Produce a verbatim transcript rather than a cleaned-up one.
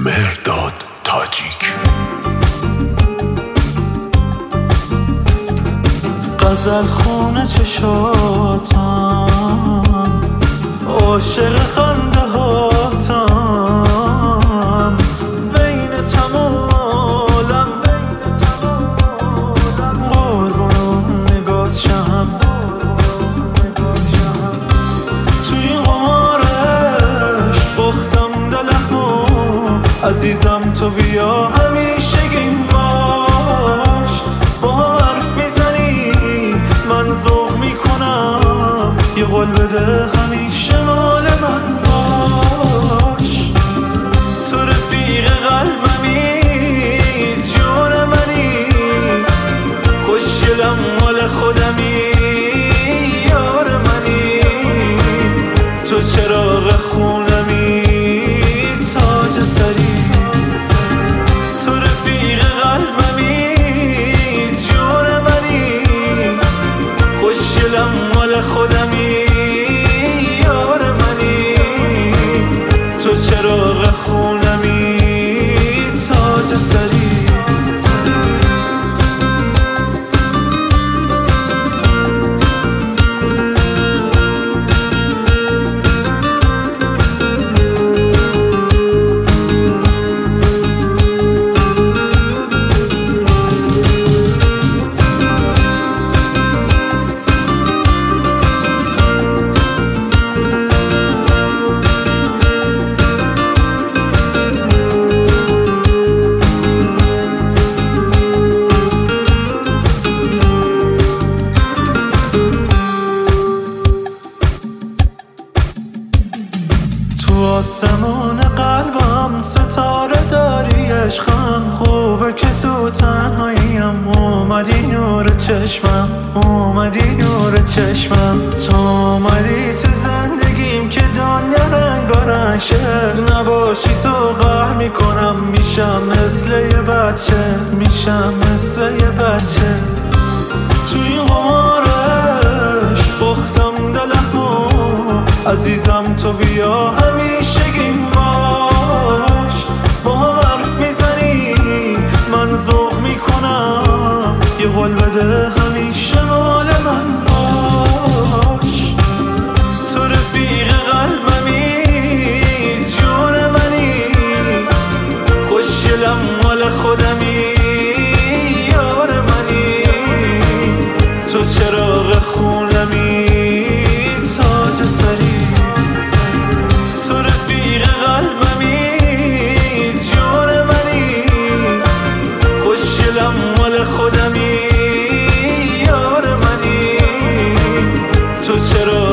مهرداد تاجیک. غزل خونه چشاتم، عاشق خنده هاتم، بین تمام عالم قربون نگات شم. توی قمارش باختم دلمو، عزیزم تو بیا همیشگیم باش. با هم حرف میزنی من ذوق میکنم، یه قول بده همیشه مال من باش. تو رفیق قلبمی، جون منی، خوشگلم مال خودمی، یار منی. تو چراغ خونمی، تاج سری. تو رفیق قلبمی، جون منی، خوشگلم مال خودمی، یار منی. تو چراغ خونمی، تاج سری. تو آسمون قلبم ستاره داری، عشقم خوبه که تو تنهاییم. اومدی نور چشمم، اومدی نور چشمم. تو اومدی تو زندگیم که دنیا رنگارنگ شه. نباشی تو قهر میکنم، میشم مثل یه بچه، میشم مثل یه بچه. توی قمارش باختم دلمو، عزیزم تو بیا همیشگیم باش. با هم حرف میزنی من ذوق میکنم، یه قول بده همیشه مال من باش. تو رفیق قلبمی، جون منی، خوشگلم مال خودمی، یار منی. تو چراغ خونمی، تاج سری. تو رفیق قلبمی، جون منی، خوشگلم مال خودمی، یار منی. تو چرا